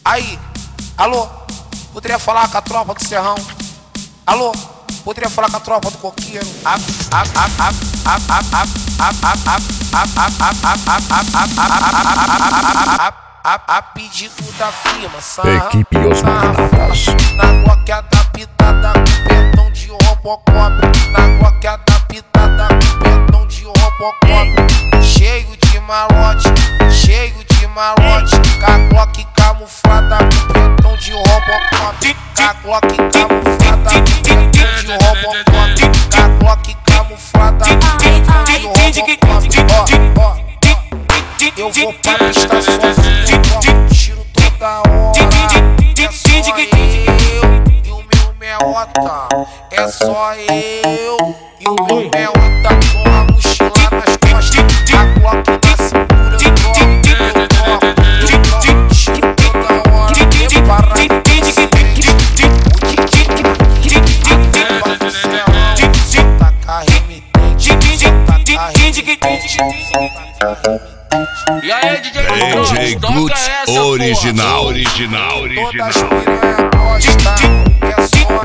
Aí, alô, poderia falar com a tropa do Serrão? Alô, poderia falar com a tropa do Coqueiro? A pedido da firma, Equipe Os Magnatas. Na Glock adaptada com pentão de Robocop. Na Glock adaptada com pentão de Robocop. Cheio de malote, com a Glock camuflada com pentão de Robocop. Com a Glock camuflada com pentão de Robocop. Com a Glock camuflada com pentão de Robocop. Eu vou pra pista sozinho, tiro toda hora. É só eu e o meu meota. É só eu e o meu meota. Com a mochila nas costas, a Glock na cintura. Eu troco, tiro toda hora. Prepara de E aí, DJ Guts original. todas as piranha gosta. É só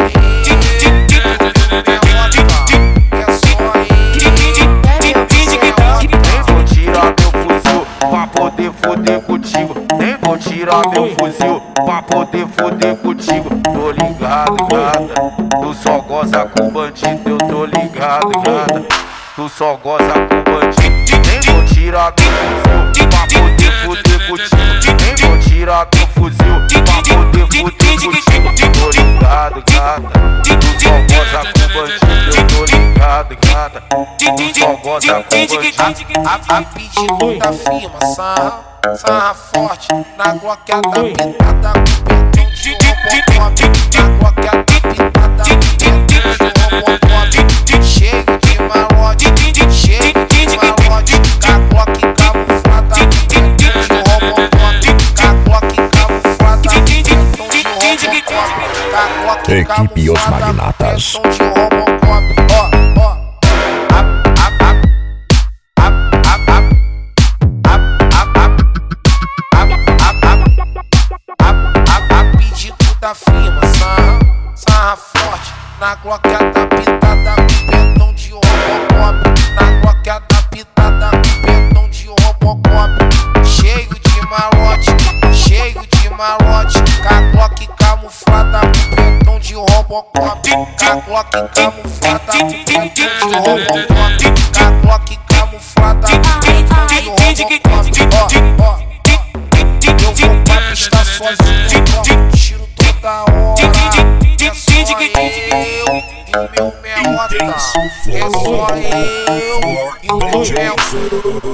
Nem vou tirar meu fuzil pra poder foder contigo. Nem vou tirar meu fuzil pra poder foder contigo. Tô ligado, gata. Tu só goza com bandido, eu tô ligado, gata. Tu só goza com bandido. Nem vou tirar meu fuzil pra poder foder contigo. Nem vou tirar meu fuzil pra poder foder contigo. Tô ligado, gata. Tu só goza com bandido, eu tô ligado, gata. Tu só goza com bandido. a pedido da firma, sarra forte. Na Glock adaptada com pentão de Robocop. Na Glock adaptada com pentão de Robocop. Cheio de malote, com a Glock camuflada com pentão de Robocop. Com a Glock camuflada com pentão de Robocop. Com a Glock Equipe Os camuflada com Magnatas. pentão de Robocop. A pedido da firma, sarra forte. Na Glock adaptada com pentão de Robocop. Na Glock adaptada com pentão de Robocop. Cheio de malote, com a Glock camuflada com pentão de Robocop. Com a Glock camuflada com pentão de Robocop. Com a Glock camuflada com pentão de Robocop. Eu vou pra pista sozinho, tiro toda hora. É só eu e o meu meota. É só eu e o meu meota.